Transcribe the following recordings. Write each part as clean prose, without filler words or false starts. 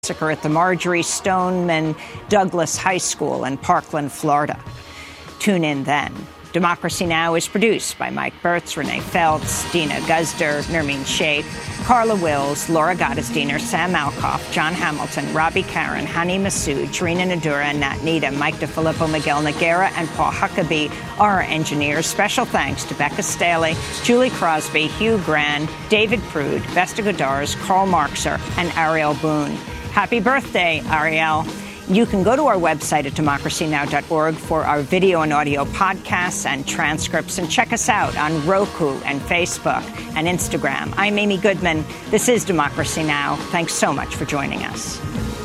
massacre at the Marjorie Stoneman Douglas High School in Parkland, Florida. Tune in then. Democracy Now! Is produced by Mike Bertz, Renee Feltz, Dina Guzder, Nermeen Sheikh, Carla Wills, Laura Gottesdiener, Sam Alcoff, John Hamilton, Robbie Karen, Hani Massoud, Trina Nadura, Nat Nita, Mike DeFilippo, Miguel Noguera, and Paul Huckabee are our engineers. Special thanks to Becca Staley, Julie Crosby, Hugh Gran, David Prude, Vesta Godars, Karl Marxer, and Ariel Boone. Happy birthday, Ariel. You can go to our website at democracynow.org for our video and audio podcasts and transcripts, and check us out on Roku and Facebook and Instagram. I'm Amy Goodman. This is Democracy Now! Thanks so much for joining us.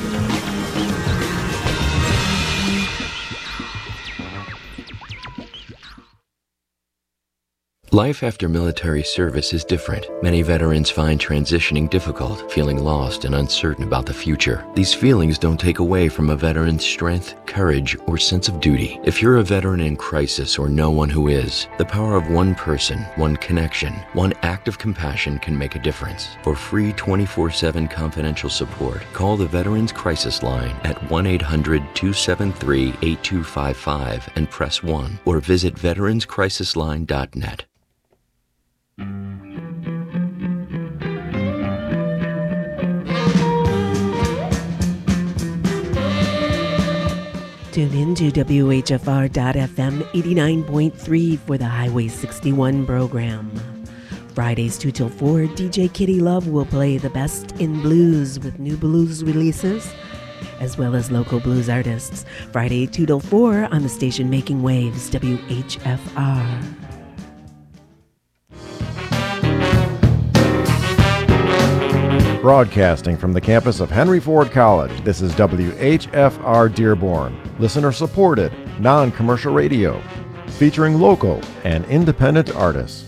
Life after military service is different. Many veterans find transitioning difficult, feeling lost and uncertain about the future. These feelings don't take away from a veteran's strength, courage, or sense of duty. If you're a veteran in crisis or know one who is, the power of one person, one connection, one act of compassion can make a difference. For free 24/7 confidential support, call the Veterans Crisis Line at 1-800-273-8255 and press 1, or visit veteranscrisisline.net. Tune in to WHFR.FM 89.3 for the Highway 61 program. Fridays 2 till 4, DJ Kitty Love will play the best in blues with new blues releases, as well as local blues artists. Friday 2 till 4 on the station making waves, WHFR. Broadcasting from the campus of Henry Ford College, this is WHFR Dearborn, listener-supported, non-commercial radio, featuring local and independent artists.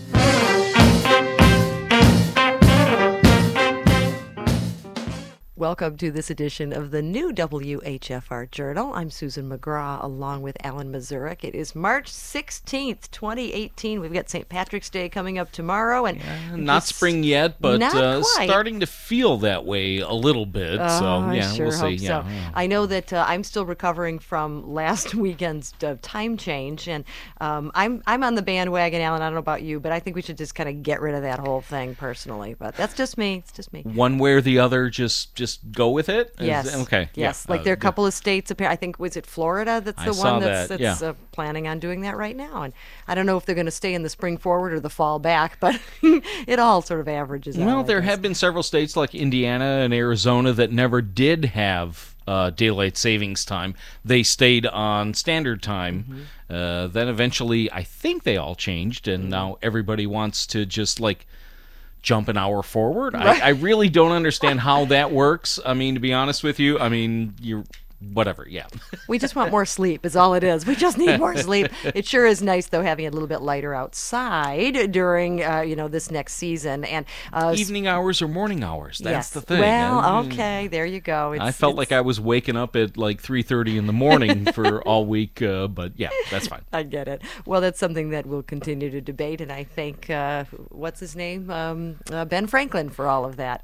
Welcome to this edition of the new WHFR Journal. I'm Susan McGraw, along with Alan Mazurek. It is March 16th, 2018. We've got St. Patrick's Day coming up tomorrow. And not spring yet, but starting to feel that way a little bit. We'll see. So. I know that I'm still recovering from last weekend's time change, and I'm on the bandwagon, Alan. I don't know about you, but I think we should just kind of get rid of that whole thing personally. But that's just me. It's just me. One way or the other, just go with it? Yes. Okay. Yes. Like there are a couple of states, I think, was it Florida that's the one that's planning on doing that right now. And I don't know if they're going to stay in the spring forward or the fall back, but it all sort of averages out. Well, there have been several states like Indiana and Arizona that never did have daylight savings time. They stayed on standard time. Mm-hmm. Then eventually, I think they all changed, and now everybody wants to just jump an hour forward. Right. I really don't understand how that works. I mean, to be honest with you, you're whatever, yeah. We just want more sleep is all it is. We just need more sleep. It sure is nice, though, having it a little bit lighter outside during, this next season. And evening hours or morning hours, that's the thing. Well, okay, there you go. I felt like I was waking up at 3:30 in the morning for all week, but yeah, that's fine. I get it. Well, that's something that we'll continue to debate, and I thank, what's his name? Ben Franklin for all of that.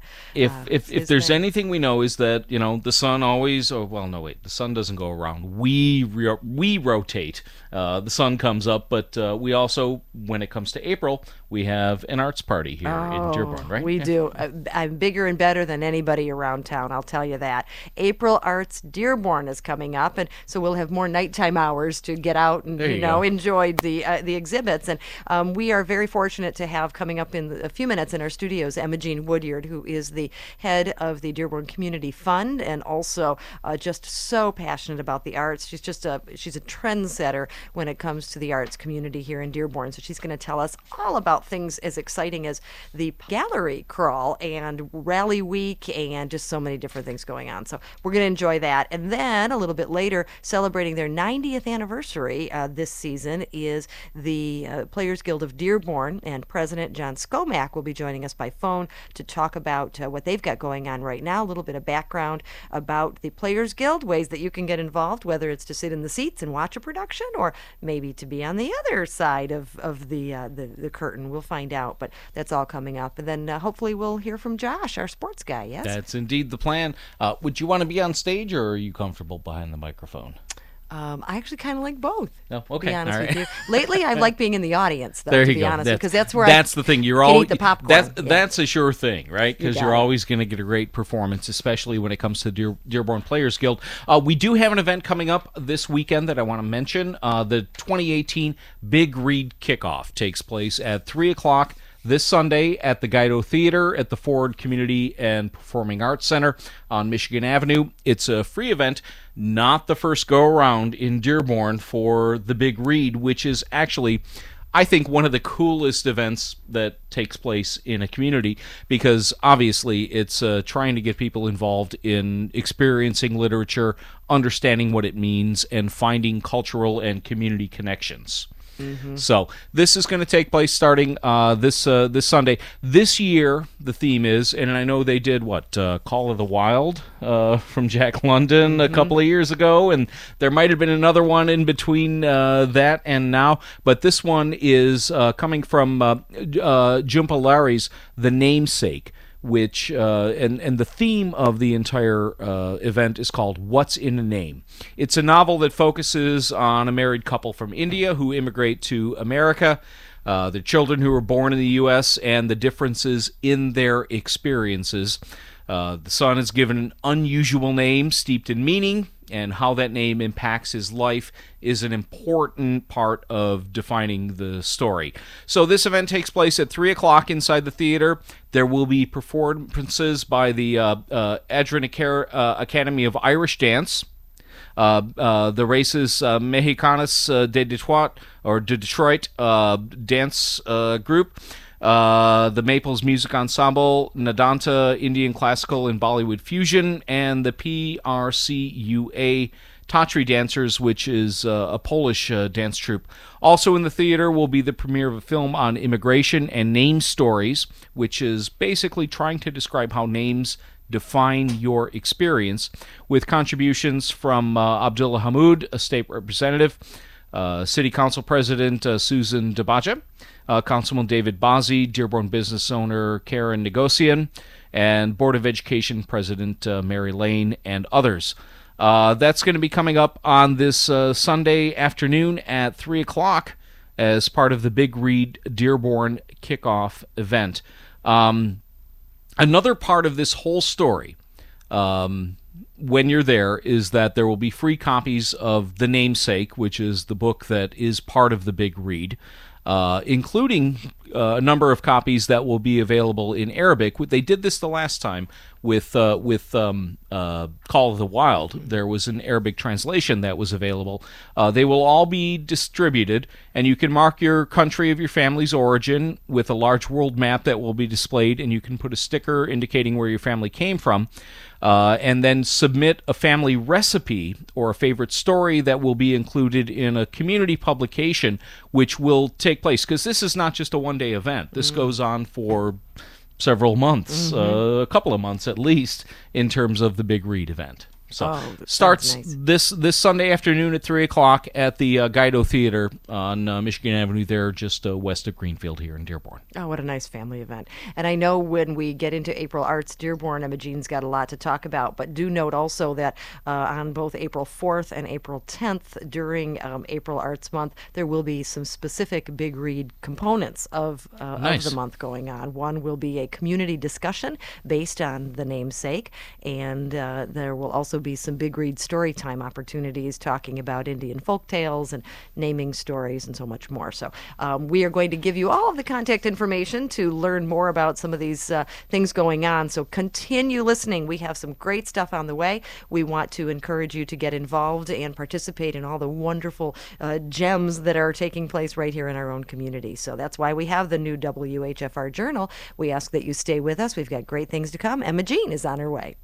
If there's anything we know is that, the sun always, the sun doesn't go around. We rotate. The sun comes up, but we also, when it comes to April, we have an arts party here in Dearborn, right? We do. I'm bigger and better than anybody around town, I'll tell you that. April Arts Dearborn is coming up, and so we'll have more nighttime hours to get out and enjoy the exhibits. And we are very fortunate to have coming up in a few minutes in our studios Emma Jean Woodyard, who is the head of the Dearborn Community Fund, and also just so passionate about the arts. She's a trendsetter when it comes to the arts community here in Dearborn. So she's going to tell us all about things as exciting as the gallery crawl and rally week and just so many different things going on. So we're going to enjoy that. And then a little bit later, celebrating their 90th anniversary this season is the Players Guild of Dearborn, and President John Skomak will be joining us by phone to talk about what they've got going on right now, a little bit of background about the Players Guild, ways that you can get involved, whether it's to sit in the seats and watch a production or maybe to be on the other side of the curtain and we'll find out. But that's all coming up. And then hopefully we'll hear from Josh, our sports guy, yes? That's indeed the plan. Would you want to be on stage, or are you comfortable behind the microphone? I actually kind of like both. Oh, okay. To be honest All right. with you. Lately, I like being in the audience, though, there to you be go. honest, because that's where that's the thing. You're can always eat the popcorn. That's a sure thing, right? Because you're it. always going to get a great performance, especially when it comes to Dearborn Players Guild. We do have an event coming up this weekend that I want to mention. The 2018 Big Read Kickoff takes place at 3 o'clock this Sunday at the Guido Theater at the Ford Community and Performing Arts Center on Michigan Avenue. It's a free event, not the first go-around in Dearborn for the Big Read, which is actually, I think, one of the coolest events that takes place in a community, because obviously it's trying to get people involved in experiencing literature, understanding what it means, and finding cultural and community connections. Mm-hmm. So this is going to take place starting this Sunday. This year, the theme is, and I know they did Call of the Wild from Jack London a couple of years ago, and there might have been another one in between that and now, but this one is coming from Jhumpa Lahiri's The Namesake, which and the theme of the entire event is called What's in a Name. It's a novel that focuses on a married couple from India who immigrate to America, the children who were born in the U.S., and the differences in their experiences. The son is given an unusual name steeped in meaning, and how that name impacts his life is an important part of defining the story. So this event takes place at 3 o'clock inside the theater. There will be performances by the Adrian Academy of Irish Dance, the Races Mexicanas de Detroit dance group, the Maples Music Ensemble, Nadanta Indian Classical and Bollywood Fusion, and the PRCUA Tatry Dancers, which is a Polish dance troupe. Also in the theater will be the premiere of a film on immigration and name stories, which is basically trying to describe how names define your experience, with contributions from Abdullah Hamoud, a state representative, City Council President Susan Dabaja, Councilman David Bazzi, Dearborn business owner Karen Negocian, and Board of Education President Mary Lane, and others. That's going to be coming up on this Sunday afternoon at 3 o'clock as part of the Big Read Dearborn kickoff event. Another part of this whole story, when you're there, is that there will be free copies of The Namesake, which is the book that is part of the Big Read, including a number of copies that will be available in Arabic. They did this the last time with Call of the Wild. There was an Arabic translation that was available. They will all be distributed, and you can mark your country of your family's origin with a large world map that will be displayed, and you can put a sticker indicating where your family came from. And then submit a family recipe or a favorite story that will be included in a community publication, which will take place, because this is not just a one-day event. This goes on for several months, a couple of months at least, in terms of the Big Read event. So starts nice. this Sunday afternoon at 3 o'clock at the Guido Theater on Michigan Avenue there, just west of Greenfield here in Dearborn. Oh, what a nice family event. And I know when we get into April Arts Dearborn, Imogene's got a lot to talk about, but do note also that on both April 4th and April 10th during April Arts Month, there will be some specific Big Read components of the month going on. One will be a community discussion based on The Namesake, and there will also be some Big Read story time opportunities talking about Indian folk tales and naming stories and so much more. So we are going to give you all of the contact information to learn more about some of these things going on. So continue listening. We have some great stuff on the way. We want to encourage you to get involved and participate in all the wonderful gems that are taking place right here in our own community. So that's why we have the new WHFR Journal. We ask that you stay with us. We've got great things to come. Emma Jean is on her way.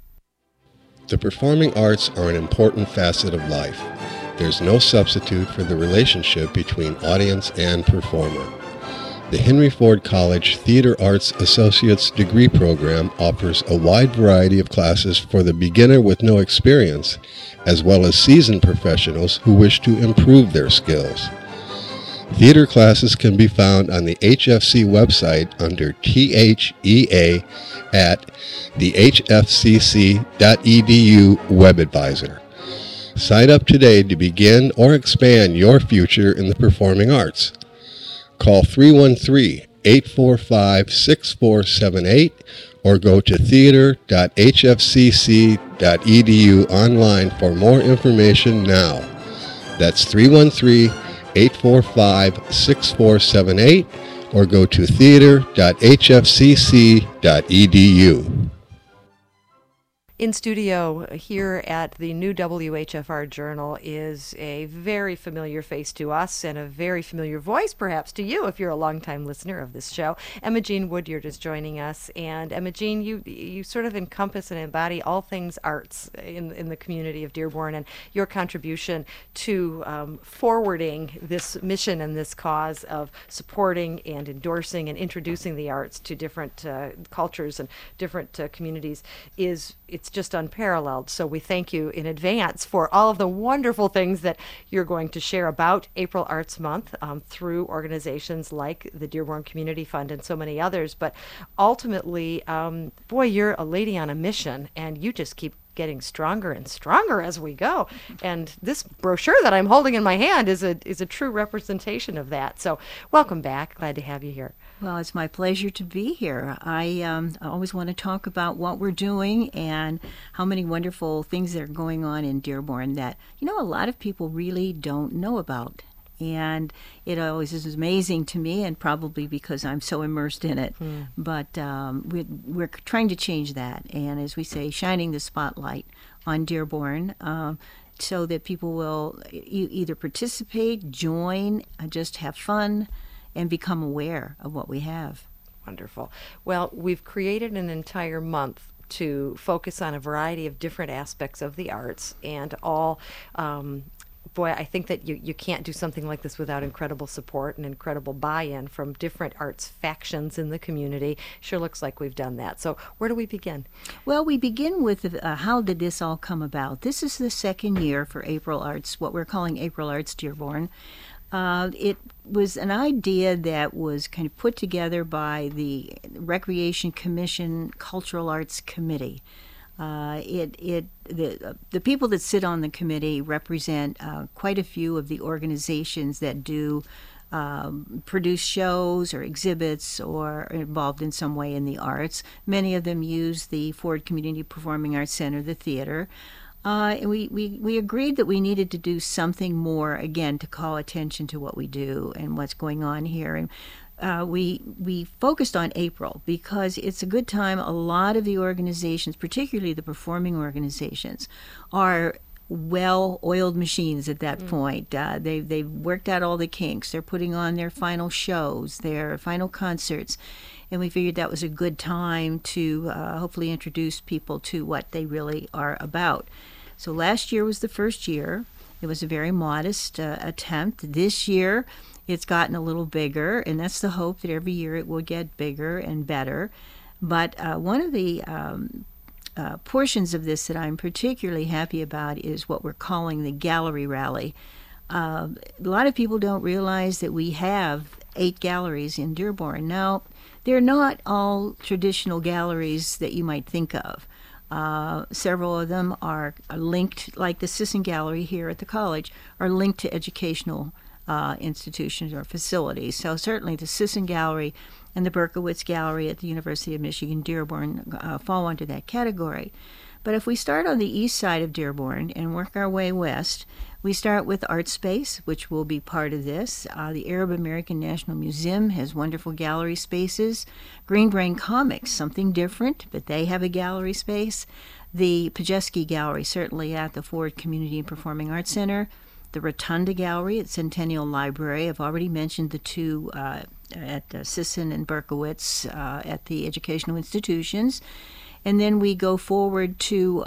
The performing arts are an important facet of life. There's no substitute for the relationship between audience and performer. The Henry Ford College Theater Arts Associate's degree program offers a wide variety of classes for the beginner with no experience, as well as seasoned professionals who wish to improve their skills. Theater classes can be found on the HFC website under THEA at the hfcc.edu web advisor. Sign up today to begin or expand your future in the performing arts. Call 313-845-6478 or go to theater.hfcc.edu online for more information now. That's 313-845-6478 or go to theater.hfcc.edu. In studio here at the new WHFR Journal is a very familiar face to us and a very familiar voice perhaps to you if you're a longtime listener of this show. Emma Jean Woodyard is joining us, and Emma Jean, you sort of encompass and embody all things arts in the community of Dearborn, and your contribution to forwarding this mission and this cause of supporting and endorsing and introducing the arts to different cultures and different communities it's just unparalleled. So we thank you in advance for all of the wonderful things that you're going to share about April Arts Month through organizations like the Dearborn Community Fund and so many others. But ultimately, boy, you're a lady on a mission, and you just keep getting stronger and stronger as we go. And this brochure that I'm holding in my hand is a true representation of that. So welcome back. Glad to have you here. Well, it's my pleasure to be here. I always want to talk about what we're doing and how many wonderful things that are going on in Dearborn that, a lot of people really don't know about. And it always is amazing to me, and probably because I'm so immersed in it. But we're trying to change that. And as we say, shining the spotlight on Dearborn so that people will either participate, join, just have fun, and become aware of what we have. Wonderful. Well, we've created an entire month to focus on a variety of different aspects of the arts, and all boy, I think that you can't do something like this without incredible support and incredible buy-in from different arts factions in the community. Sure looks like we've done that. So where do we begin? Well, we begin with how did this all come about? This is the second year for April Arts, what we're calling April Arts Dearborn. It was an idea that was kind of put together by the Recreation Commission Cultural Arts Committee. The people that sit on the committee represent quite a few of the organizations that do produce shows or exhibits or are involved in some way in the arts. Many of them use the Ford Community Performing Arts Center, the theater. And we agreed that we needed to do something more, again, to call attention to what we do and what's going on here. And we focused on April because it's a good time. A lot of the organizations, particularly the performing organizations, are well-oiled machines at that point. They've worked out all the kinks. They're putting on their final shows, their final concerts. And we figured that was a good time to hopefully introduce people to what they really are about. So last year was the first year. It was a very modest attempt. This year, it's gotten a little bigger, and that's the hope that every year it will get bigger and better. But one of the portions of this that I'm particularly happy about is what we're calling the Gallery Rally. A lot of people don't realize that we have 8 galleries in Dearborn. Now, they're not all traditional galleries that you might think of. Several of them are linked, like the Sisson Gallery here at the college, are linked to educational institutions or facilities. So certainly the Sisson Gallery and the Berkowitz Gallery at the University of Michigan Dearborn fall under that category. But if we start on the east side of Dearborn and work our way west, we start with Art Space, which will be part of this. The Arab American National Museum has wonderful gallery spaces. Green Brain Comics, something different, but they have a gallery space. The Pajeski Gallery, certainly at the Ford Community and Performing Arts Center. The Rotunda Gallery at Centennial Library. I've already mentioned the two at Sisson and Berkowitz at the educational institutions. And then we go forward to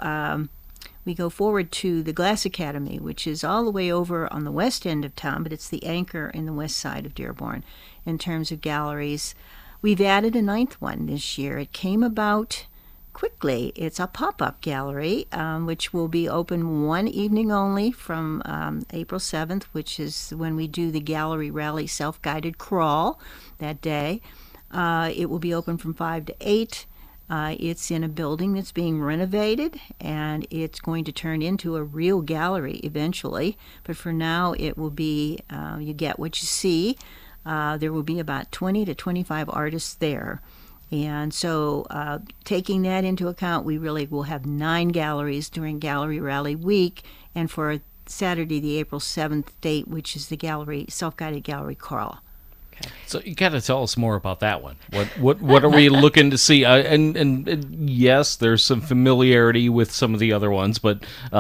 the Glass Academy, which is all the way over on the west end of town, but it's the anchor in the west side of Dearborn in terms of galleries. We've added a 9th one this year. It came about quickly. It's a pop-up gallery, which will be open one evening only from April 7th, which is when we do the Gallery Rally self-guided crawl that day. It will be open from 5 to 8. It's in a building that's being renovated, and it's going to turn into a real gallery eventually. But for now, it will be you get what you see. There will be about 20 to 25 artists there. And so taking that into account, we really will have 9 galleries during Gallery Rally Week, and for Saturday, the April 7th date, which is the self-guided gallery crawl. Okay. So you got to tell us more about that one. What are we looking to see? And yes, there's some familiarity with some of the other ones, but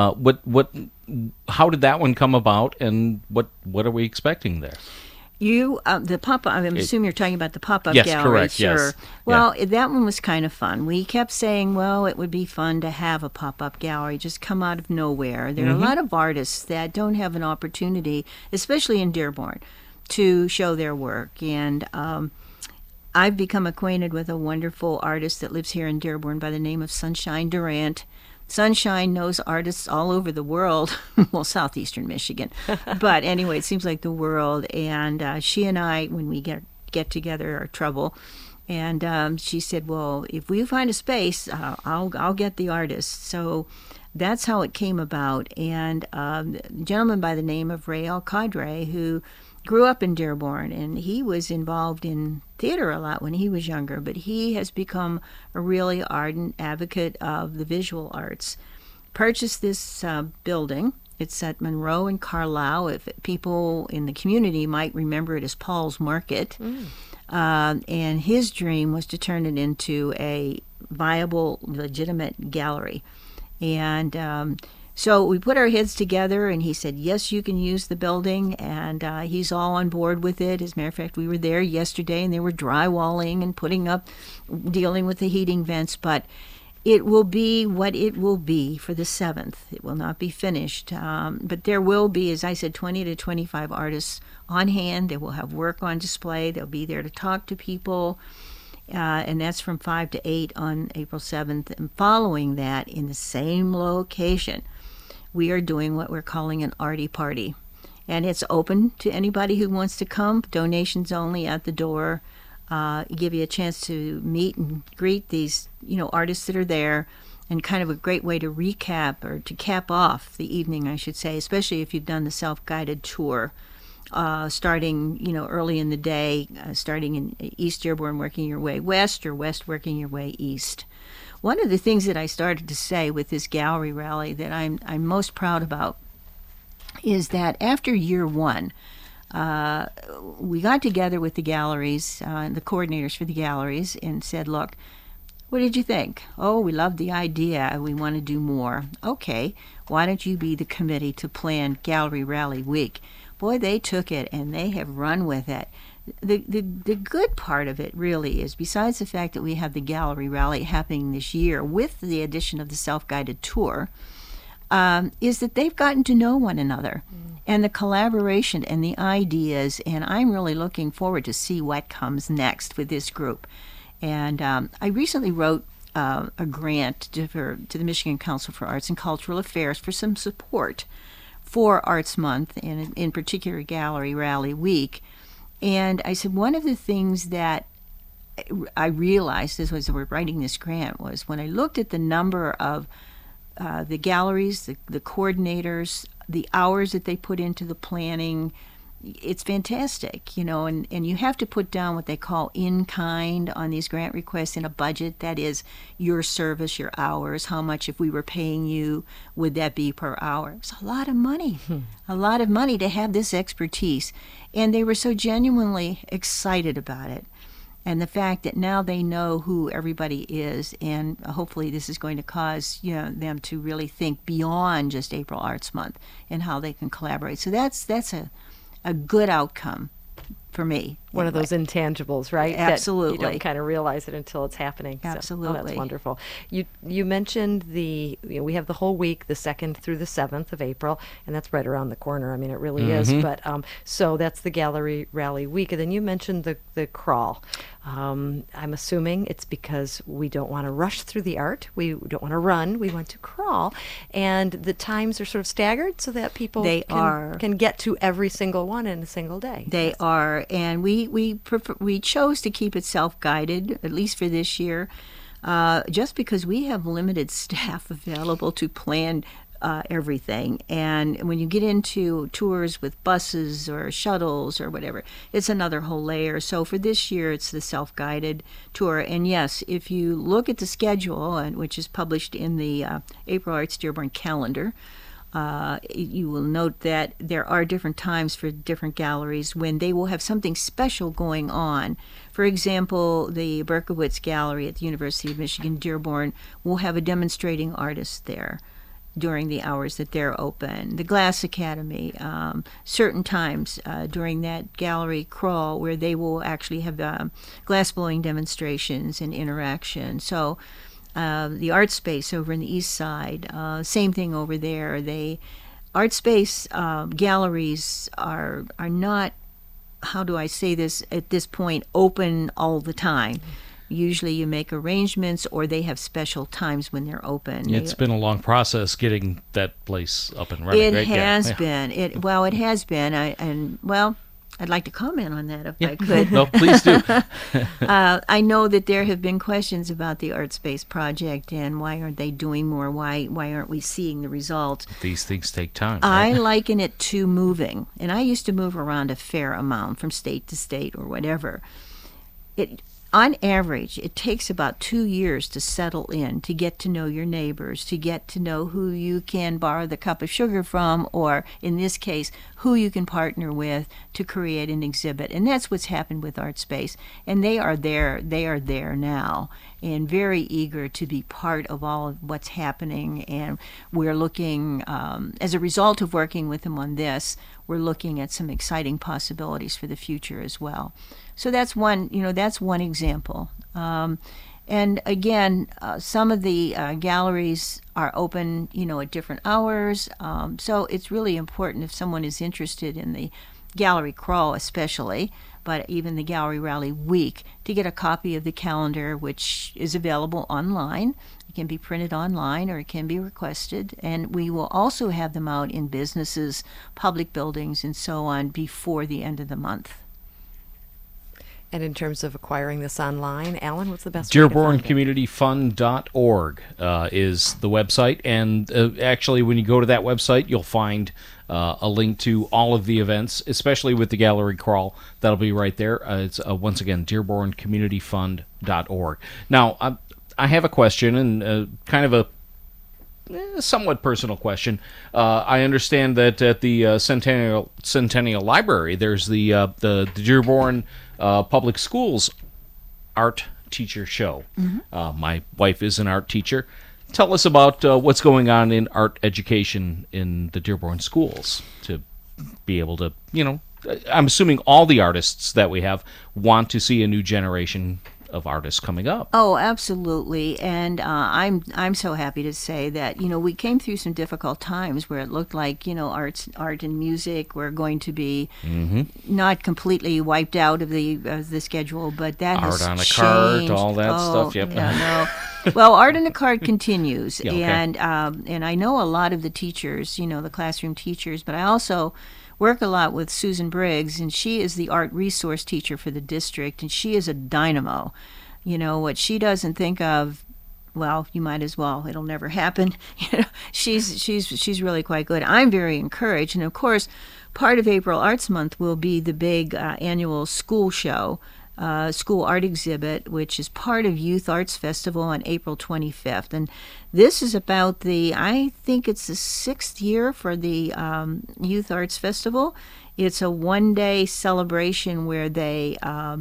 how did that one come about, and what are we expecting there? The pop-up, I assume you're talking about the pop-up yes, gallery. Correct, sure. Yes. Well, that one was kind of fun. We kept saying, well, it would be fun to have a pop-up gallery just come out of nowhere. There are a lot of artists that don't have an opportunity, especially in Dearborn, to show their work. And I've become acquainted with a wonderful artist that lives here in Dearborn by the name of Sunshine Durant. Sunshine knows artists all over the world, well, southeastern Michigan, but anyway, it seems like the world. And she and I, when we get together, are trouble. And she said, "Well, if we find a space, I'll get the artist." So that's how it came about. And a gentleman by the name of Ray Alcadre, who grew up in Dearborn, and he was involved in theater a lot when he was younger, but he has become a really ardent advocate of the visual arts. Purchased this building. It's at Monroe and Carlisle. If people in the community might remember it as Paul's Market. And his dream was to turn it into a viable, legitimate gallery. And so we put our heads together, and he said, yes, you can use the building, and he's all on board with it. As a matter of fact, we were there yesterday, and they were drywalling and putting up, dealing with the heating vents, but it will be what it will be for the 7th. It will not be finished, but there will be, as I said, 20 to 25 artists on hand. They will have work on display. They'll be there to talk to people. And that's from 5 to 8 on April 7th. And following that, in the same location, we are doing what we're calling an arty party. And it's open to anybody who wants to come. Donations only at the door. Give you a chance to meet and greet these, artists that are there. And kind of a great way to recap, or to cap off the evening, I should say, especially if you've done the self-guided tour. Starting, early in the day, starting in East Dearborn, working your way west, or west working your way east. One of the things that I started to say with this gallery rally that I'm most proud about is that after year one, we got together with the galleries, the coordinators for the galleries, and said, look, what did you think? Oh, we love the idea. We want to do more. Okay, why don't you be the committee to plan Gallery Rally Week? Boy, they took it and they have run with it. The good part of it really is, besides the fact that we have the Gallery Rally happening this year with the addition of the self-guided tour, is that they've gotten to know one another and the collaboration and the ideas, and I'm really looking forward to see what comes next with this group. And I recently wrote a grant to the Michigan Council for Arts and Cultural Affairs for some support for Arts Month, and in particular Gallery Rally Week. And I said, one of the things that I realized as we were writing this grant was when I looked at the number of the galleries, the coordinators, the hours that they put into the planning, it's fantastic, and you have to put down what they call in-kind on these grant requests in a budget. That is your service, your hours, how much, if we were paying you, would that be per hour? It's a lot of money, a lot of money to have this expertise. And they were so genuinely excited about it. And the fact that now they know who everybody is, and hopefully this is going to cause them to really think beyond just April Arts Month and how they can collaborate. So that's a good outcome for me. One of those intangibles, right? Absolutely. That you don't kind of realize it until it's happening. Absolutely. So, that's wonderful. You mentioned we have the whole week, the 2nd through the 7th of April, and that's right around the corner. I mean, it really is. But so that's the Gallery Rally Week. And then you mentioned the crawl. I'm assuming it's because we don't want to rush through the art. We don't want to run. We want to crawl. And the times are sort of staggered so that people can get to every single one in a single day. They are. And we chose to keep it self-guided, at least for this year, just because we have limited staff available to plan everything. And when you get into tours with buses or shuttles or whatever, it's another whole layer. So for this year, it's the self-guided tour. And yes, if you look at the schedule, which is published in the April Arts Dearborn calendar, you will note that there are different times for different galleries when they will have something special going on. For example, the Berkowitz Gallery at the University of Michigan Dearborn will have a demonstrating artist there during the hours that they're open. The Glass Academy, certain times during that gallery crawl where they will actually have glass blowing demonstrations and interaction. So the Art Space over in the East Side, same thing over there. Art Space galleries are not, how do I say this at this point, open all the time. Usually you make arrangements or they have special times when they're open. It's been a long process getting that place up and running. It has been. It has been. I'd like to comment on that if I could. No, please do. I know that there have been questions about the Art Space project and why aren't they doing more? Why aren't we seeing the results? These things take time. I Right? liken it to moving, and I used to move around a fair amount from state to state or whatever. On average, it takes about 2 years to settle in, to get to know your neighbors, to get to know who you can borrow the cup of sugar from, or in this case, who you can partner with to create an exhibit. And that's what's happened with Art Space. And they are there now, and very eager to be part of all of what's happening. And we're looking, as a result of working with them on this, we're looking at some exciting possibilities for the future as well. So that's one example. And again, some of the galleries are open, at different hours. So it's really important if someone is interested in the gallery crawl especially, but even the Gallery Rally Week, to get a copy of the calendar, which is available online. It can be printed online or it can be requested. And we will also have them out in businesses, public buildings, and so on before the end of the month. And in terms of acquiring this online, Alan, what's the best way to find it? DearbornCommunityFund.org is the website. And actually, when you go to that website, you'll find a link to all of the events, especially with the gallery crawl. That'll be right there. It's once again, DearbornCommunityFund.org. Now, I have a question, and kind of a somewhat personal question. I understand that at the Centennial Library, there's the Dearborn Public Schools art teacher show. Mm-hmm. My wife is an art teacher. Tell us about what's going on in art education in the Dearborn schools to be able to, I'm assuming all the artists that we have want to see a new generation of artists coming up. Oh, absolutely. And I'm so happy to say that, we came through some difficult times where it looked like, art and music were going to be not completely wiped out of the schedule, but that has changed. Art on a cart, all that stuff. Yep. Yeah, no. Well, Art on a Cart continues. Yeah, okay. And I know a lot of the teachers, the classroom teachers, but I also work a lot with Susan Briggs, and she is the art resource teacher for the district, and she is a dynamo. What she doesn't think of, well, you might as well. It'll never happen. She's really quite good. I'm very encouraged, and of course, part of April Arts Month will be the big annual school show, school art exhibit, which is part of Youth Arts Festival on April 25th. And this is about I think it's the 6th year for the Youth Arts Festival. It's a one-day celebration where they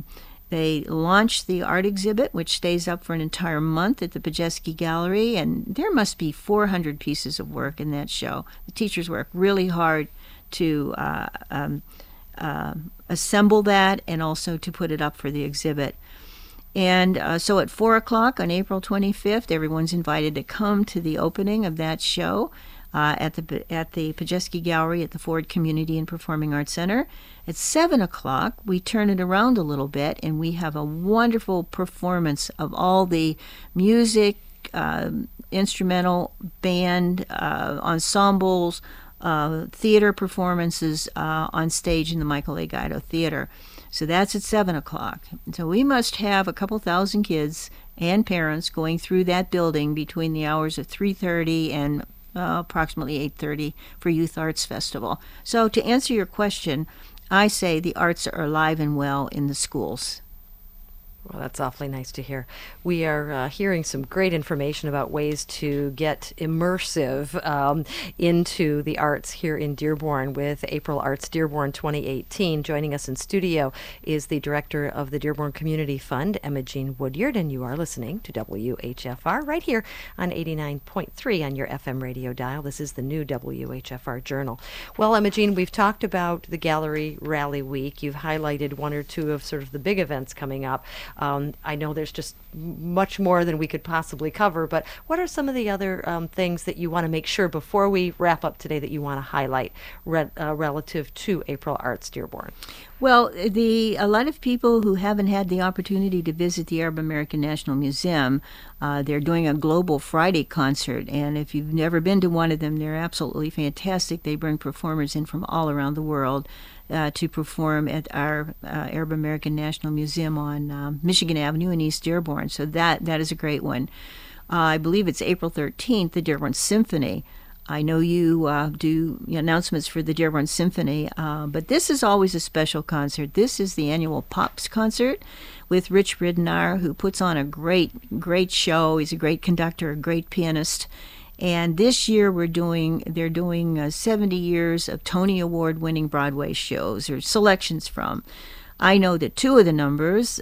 launch the art exhibit, which stays up for an entire month at the Pajeski Gallery, and there must be 400 pieces of work in that show. The teachers work really hard to assemble that and also to put it up for the exhibit. And so at 4 o'clock on April 25th, everyone's invited to come to the opening of that show at the Pajewski Gallery at the Ford Community and Performing Arts Center. At 7 o'clock, we turn it around a little bit, and we have a wonderful performance of all the music, instrumental, band, ensembles, theater performances on stage in the Michael A. Guido Theater. So that's at 7 o'clock. So we must have a couple thousand kids and parents going through that building between the hours of 3:30 and approximately 8:30 for Youth Arts Festival. So to answer your question, I say the arts are alive and well in the schools. Well, that's awfully nice to hear. We are hearing some great information about ways to get immersive into the arts here in Dearborn with April Arts Dearborn 2018. Joining us in studio is the director of the Dearborn Community Fund, Emma Jean Woodyard, and you are listening to WHFR right here on 89.3 on your FM radio dial. This is the new WHFR Journal. Well, Emma Jean, we've talked about the Gallery Rally Week. You've highlighted one or two of sort of the big events coming up. I know there's just much more than we could possibly cover, but what are some of the other things that you want to make sure before we wrap up today that you want to highlight relative to April Arts Dearborn? Well, a lot of people who haven't had the opportunity to visit the Arab American National Museum, they're doing a Global Friday concert, and if you've never been to one of them, they're absolutely fantastic. They bring performers in from all around the world to perform at our Arab American National Museum on Michigan Avenue in East Dearborn. So that is a great one. I believe it's April 13th, the Dearborn Symphony. I know you do announcements for the Dearborn Symphony, but this is always a special concert. This is the annual Pops concert with Rich Ridenour, who puts on a great show. He's a great conductor, a great pianist. And this year they're doing 70 years of Tony Award-winning Broadway shows, or selections from. I know that two of the numbers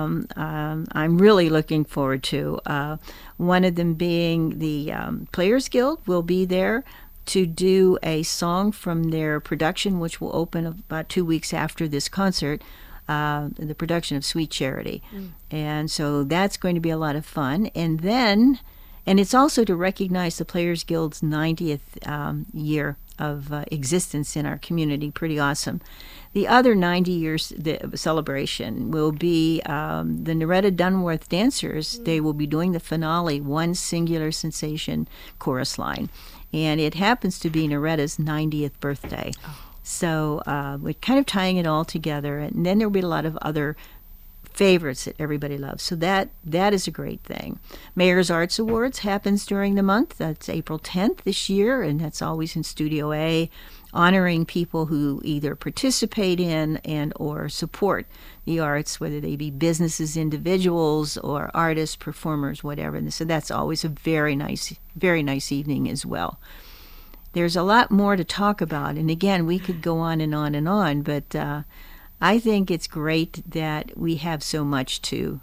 I'm really looking forward to. One of them being the Players Guild will be there to do a song from their production, which will open about 2 weeks after this concert, the production of Sweet Charity. And so that's going to be a lot of fun. And it's also to recognize the Players Guild's 90th year of existence in our community. Pretty awesome. The other 90 years celebration will be the Noretta Dunworth Dancers. They will be doing the finale, One Singular Sensation chorus line. And it happens to be Noretta's 90th birthday. So we're kind of tying it all together. And then there will be a lot of other favorites that everybody loves. So that is a great thing. Mayor's Arts Awards happens during the month. That's April 10th this year, and that's always in Studio A, honoring people who either participate in and or support the arts, whether they be businesses, individuals, or artists, performers, whatever. And so that's always a very nice evening as well. There's a lot more to talk about, and again, we could go on and on and on, but I think it's great that we have so much to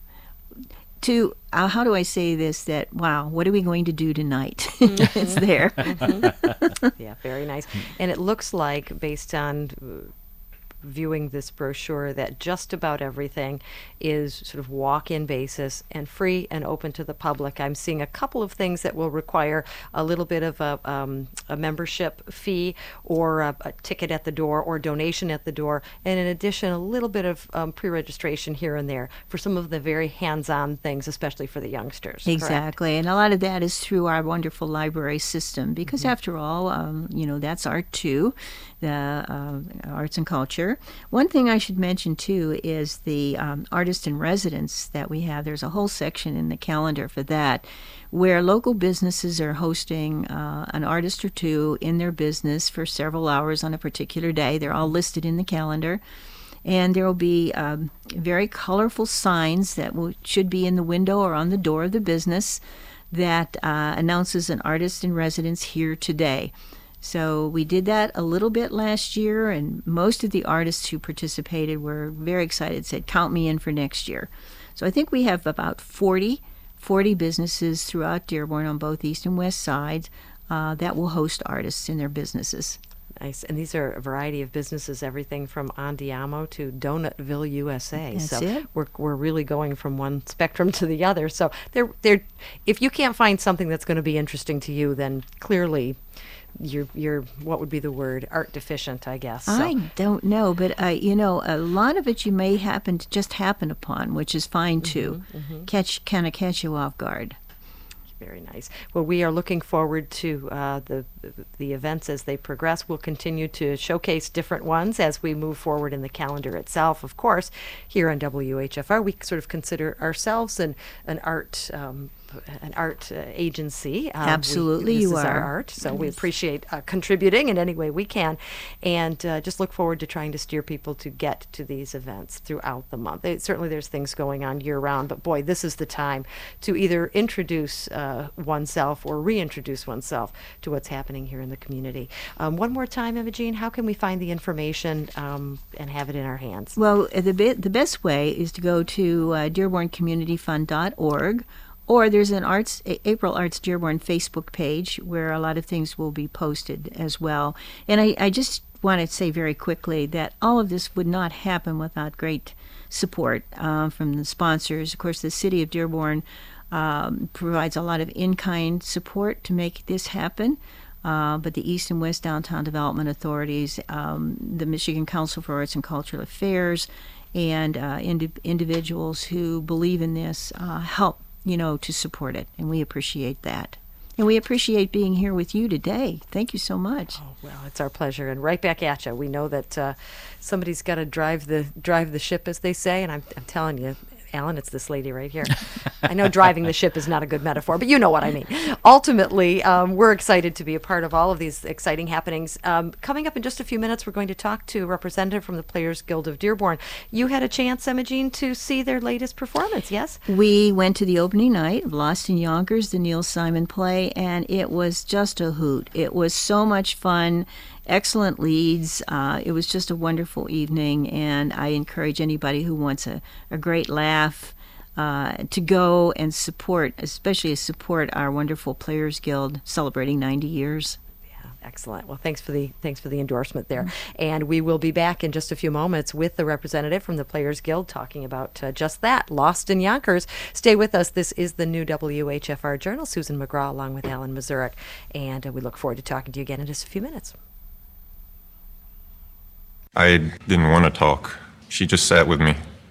how do I say this, that, wow, what are we going to do tonight? It's there. Yeah, very nice. And it looks like, based on viewing this brochure, that just about everything is sort of walk-in basis and free and open to the public. I'm seeing a couple of things that will require a little bit of a membership fee or a ticket at the door or donation at the door, and in addition a little bit of pre-registration here and there for some of the very hands-on things, especially for the youngsters. Exactly. Correct? And a lot of that is through our wonderful library system, because after all, that's art too, the arts and culture. One thing I should mention too is the artist in residence that we have. There's a whole section in the calendar for that, where local businesses are hosting an artist or two in their business for several hours on a particular day. They're all listed in the calendar. And there will be very colorful signs that should be in the window or on the door of the business that announces an artist in residence here today. So we did that a little bit last year, and most of the artists who participated were very excited, said, count me in for next year. So I think we have about 40 businesses throughout Dearborn on both east and west sides that will host artists in their businesses. Nice. And these are a variety of businesses, everything from Andiamo to Donutville, USA. That's so it. We're really going from one spectrum to the other. So they're if you can't find something that's going to be interesting to you, then clearly you're what would be the word, art deficient, I guess. So. I don't know, but a lot of it you may happen upon, which is fine too. Catch you off guard. Very nice. Well, we are looking forward to the events as they progress. We'll continue to showcase different ones as we move forward in the calendar itself. Of course, here on WHFR, we sort of consider ourselves an art agency. Absolutely, this you is are. our art, so we appreciate contributing in any way we can, and just look forward to trying to steer people to get to these events throughout the month. Certainly there's things going on year-round, but boy, this is the time to either introduce oneself or reintroduce oneself to what's happening here in the community. One more time, Imogene, how can we find the information and have it in our hands? Well, the best way is to go to DearbornCommunityFund.org, or there's an April Arts Dearborn Facebook page where a lot of things will be posted as well. And I just want to say very quickly that all of this would not happen without great support from the sponsors. Of course, the City of Dearborn provides a lot of in-kind support to make this happen. But the East and West Downtown Development Authorities, the Michigan Council for Arts and Cultural Affairs, and individuals who believe in this help, to support it. And we appreciate that. And we appreciate being here with you today. Thank you so much. Oh, well, it's our pleasure. And right back at you. We know that somebody's got to drive the ship, as they say. And I'm telling you, Alan, it's this lady right here. I know driving the ship is not a good metaphor, but you know what I mean. Ultimately, we're excited to be a part of all of these exciting happenings. Coming up in just a few minutes, we're going to talk to a representative from the Players Guild of Dearborn. You had a chance, Imogene, to see their latest performance, yes? We went to the opening night of Lost in Yonkers, the Neil Simon play, and it was just a hoot. It was so much fun. Excellent leads. It was just a wonderful evening, and I encourage anybody who wants a great laugh to go and support our wonderful Players Guild celebrating 90 years. Yeah, excellent. Well, thanks for the endorsement there. And we will be back in just a few moments with the representative from the Players Guild talking about just that, Lost in Yonkers. Stay with us. This is the new WHFR Journal. Susan McGraw along with Alan Mazurek, and we look forward to talking to you again in just a few minutes. I didn't want to talk. She just sat with me.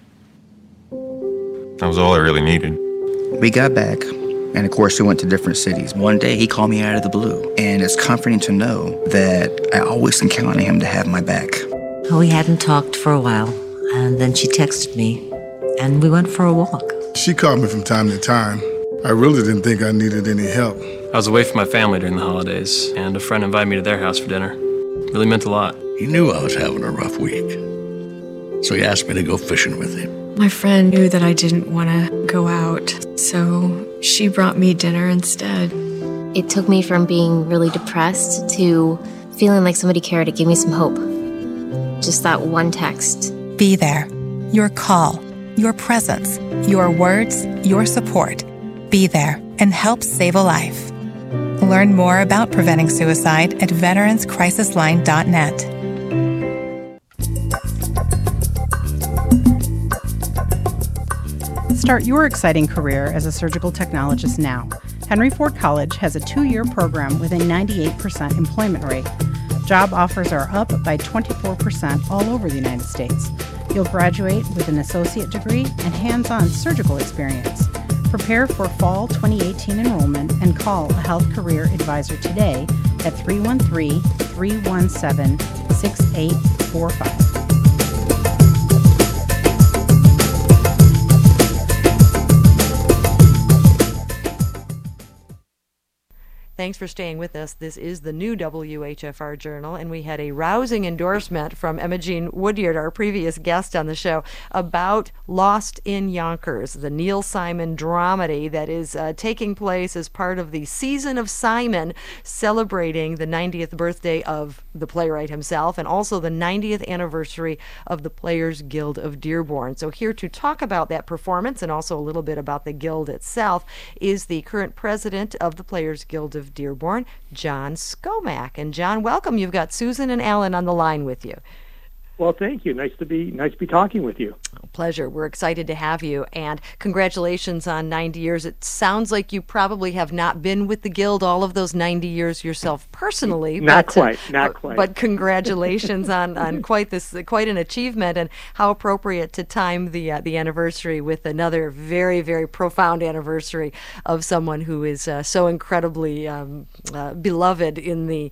That was all I really needed. We got back, and of course we went to different cities. One day he called me out of the blue, and it's comforting to know that I always can count on him to have my back. We hadn't talked for a while, and then she texted me, and we went for a walk. She called me from time to time. I really didn't think I needed any help. I was away from my family during the holidays, and a friend invited me to their house for dinner. It really meant a lot. He knew I was having a rough week, so he asked me to go fishing with him. My friend knew that I didn't want to go out, so she brought me dinner instead. It took me from being really depressed to feeling like somebody cared. It gave me some hope. Just that one text. Be there. Your call, your presence, your words, your support. Be there and help save a life. Learn more about preventing suicide at veteranscrisisline.net. Start your exciting career as a surgical technologist now. Henry Ford College has a 2-year program with a 98% employment rate. Job offers are up by 24% all over the United States. You'll graduate with an associate degree and hands-on surgical experience. Prepare for fall 2018 enrollment and call a health career advisor today at 313-317-6845. Thanks for staying with us. This is the new WHFR Journal, and we had a rousing endorsement from Imogene Woodyard, our previous guest on the show, about Lost in Yonkers, the Neil Simon dramedy that is taking place as part of the Season of Simon, celebrating the 90th birthday of the playwright himself and also the 90th anniversary of the Players Guild of Dearborn. So here to talk about that performance and also a little bit about the Guild itself is the current president of the Players Guild of Dearborn, John Skomack. And John, welcome. You've got Susan and Alan on the line with you. Well, thank you. Nice to be talking with you. Pleasure. We're excited to have you, and congratulations on 90 years. It sounds like you probably have not been with the Guild all of those 90 years yourself personally. Not quite. But congratulations on quite an achievement, and how appropriate to time the anniversary with another very, very profound anniversary of someone who is so incredibly beloved in the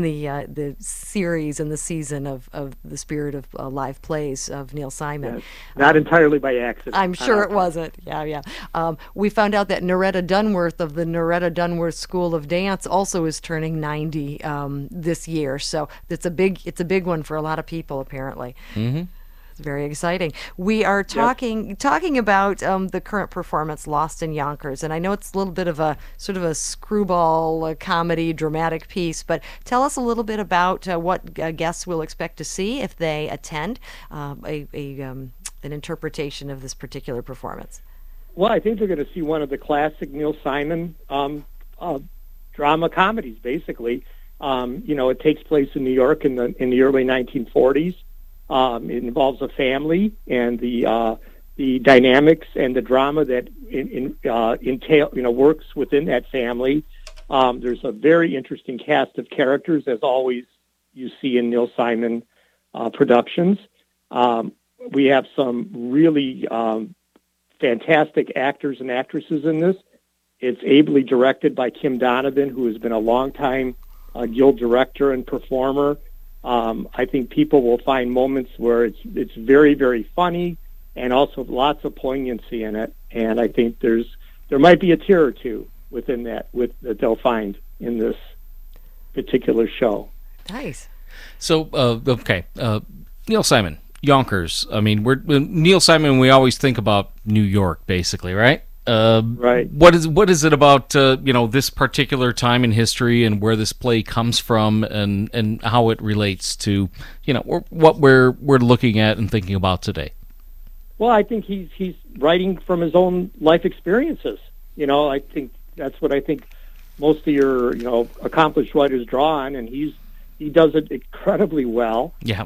series and the season of the Spirit of Live Plays of Neil Simon. Yes. Not entirely by accident. I'm sure it wasn't. Yeah. We found out that Noretta Dunworth of the Noretta Dunworth School of Dance also is turning 90 this year. So it's a big one for a lot of people, apparently. Mm-hmm. It's very exciting. We are talking about the current performance, Lost in Yonkers, and I know it's a little bit of a sort of a screwball comedy, dramatic piece, but tell us a little bit about what guests will expect to see if they attend an interpretation of this particular performance. Well, I think they're going to see one of the classic Neil Simon drama comedies. Basically, it takes place in New York in the early 1940s. It involves a family and the dynamics and the drama that works within that family. There's a very interesting cast of characters, as always you see in Neil Simon productions. We have some really fantastic actors and actresses in this. It's ably directed by Kim Donovan, who has been a longtime Guild director and performer. I think people will find moments where it's very, very funny and also lots of poignancy in it. And I think there might be a tear or two within that that they'll find in this particular show. Nice. So, Neil Simon, Yonkers. I mean, Neil Simon. We always think about New York, basically, right? Right. What is it about this particular time in history and where this play comes from and how it relates to what we're looking at and thinking about today? Well, I think he's writing from his own life experiences. I think that's what I think most of your accomplished writers draw on, and he does it incredibly well. Yeah.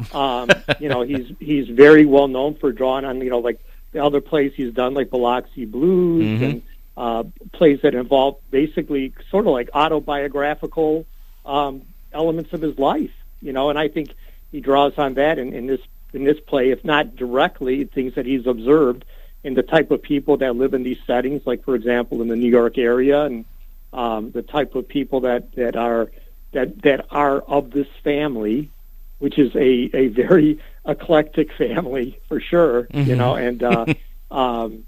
He's very well known for drawing on like the other plays he's done, like Biloxi Blues, Mm-hmm. and plays that involve basically sort of like autobiographical elements of his life, and I think he draws on that in this play, if not directly, things that he's observed in the type of people that live in these settings, like, for example, in the New York area, and the type of people that are of this family, which is a very eclectic family for sure, Mm-hmm. and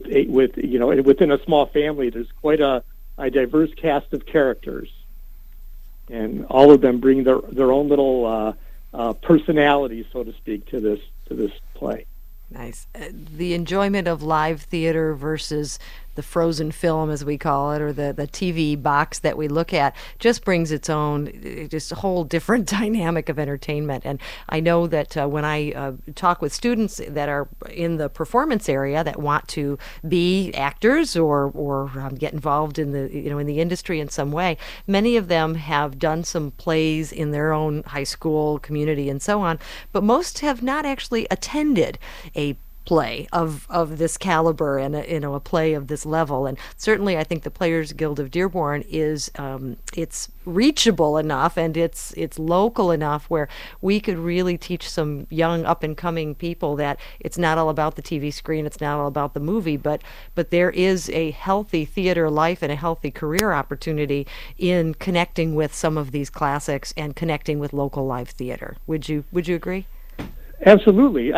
within a small family, there's quite a diverse cast of characters, and all of them bring their own little personalities, so to speak, to this play. Nice. The enjoyment of live theater versus the frozen film, as we call it, or the TV box that we look at, just brings its own, just a whole different dynamic of entertainment. And I know that when I talk with students that are in the performance area that want to be actors or get involved in the in the industry in some way, many of them have done some plays in their own high school community and so on, but most have not actually attended a play of this caliber and a play of this level. And certainly I think the Players Guild of Dearborn is it's reachable enough and it's local enough where we could really teach some young up and coming people that it's not all about the TV screen, it's not all about the movie, but there is a healthy theater life and a healthy career opportunity in connecting with some of these classics and connecting with local live theater. Would you agree? Absolutely.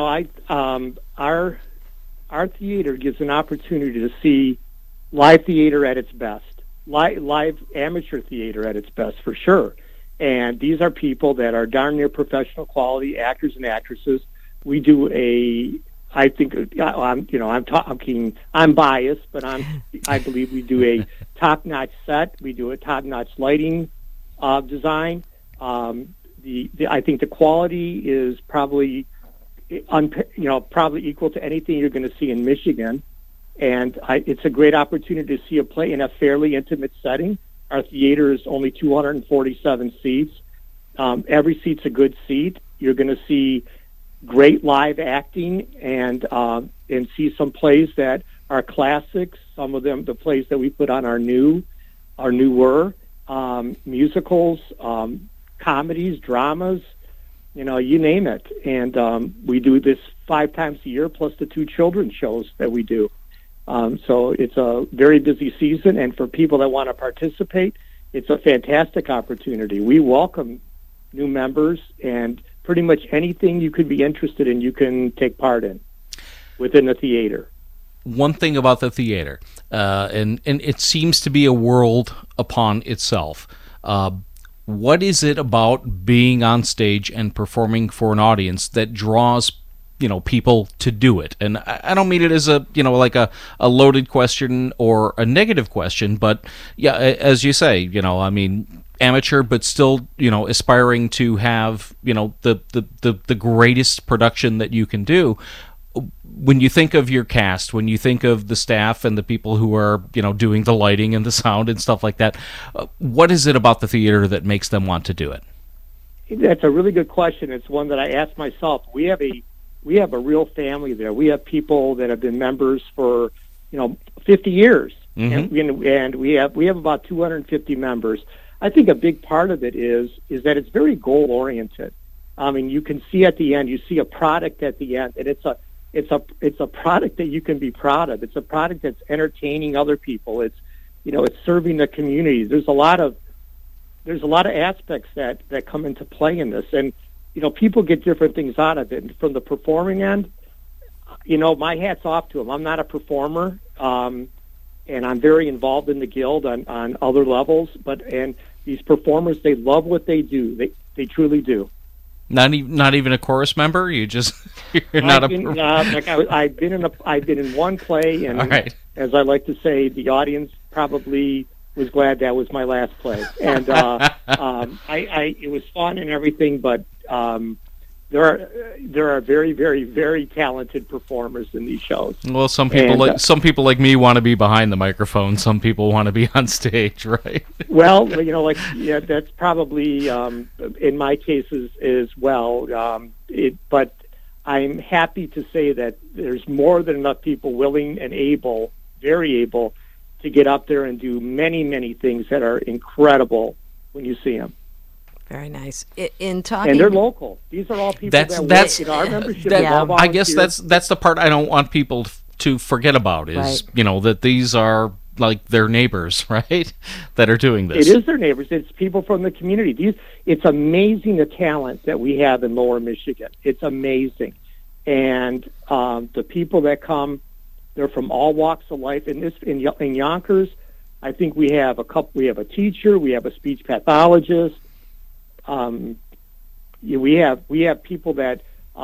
Our theater gives an opportunity to see live theater at its best, live amateur theater at its best, for sure. And these are people that are darn near professional quality actors and actresses. We do I'm biased, but I believe we do a top-notch set. We do a top-notch lighting design. I think the quality is probably equal to anything you're going to see in Michigan, and it's a great opportunity to see a play in a fairly intimate setting. Our theater is only 247 seats. Every seat's a good seat. You're going to see great live acting and see some plays that are classics. Some of them, the plays that we put on our newer musicals, comedies, dramas, you name it. And we do this 5 times a year, plus the 2 children's shows that we do. So it's a very busy season, and for people that want to participate, it's a fantastic opportunity. We welcome new members, and pretty much anything you could be interested in, you can take part in within the theater. One thing about the theater, and it seems to be a world upon itself. What is it about being on stage and performing for an audience that draws people to do it? And I don't mean it as a like a loaded question or a negative question, but yeah, as you say, I mean, amateur, but still, aspiring to have, the greatest production that you can do. When you think of your cast, when you think of the staff and the people who are, doing the lighting and the sound and stuff like that, what is it about the theater that makes them want to do it? That's a really good question. It's one that I ask myself. We have a real family there. We have people that have been members for, 50 years, and we have about 250 members. I think a big part of it is that it's very goal oriented. I mean, you can see at the end, you see a product at the end, and it's a product that you can be proud of. It's a product that's entertaining other people. It's serving the community. There's a lot of aspects that come into play in this, and people get different things out of it. And from the performing end, my hat's off to them. I'm not a performer, and I'm very involved in the guild on other levels. And these performers, they love what they do. They truly do. Not even a chorus member. You're not I've been in one play, and right. As I like to say, the audience probably was glad that was my last play. And it was fun and everything, but there are very, very, very talented performers in these shows. Well, some people like me want to be behind the microphone. Some people want to be on stage, right? Well, that's probably in my case as well. But I'm happy to say that there's more than enough people willing and very able, to get up there and do many, many things that are incredible when you see them. Very nice. In talking, and they're local. These are all people that's work. Our membership. I guess that's the part I don't want people to forget about is right. That these are like their neighbors, right? That are doing this. It is their neighbors. It's people from the community. It's amazing the talent that we have in Lower Michigan. It's amazing, and the people that come, they're from all walks of life. In Yonkers, I think we have a couple. We have a teacher. We have a speech pathologist. We have people that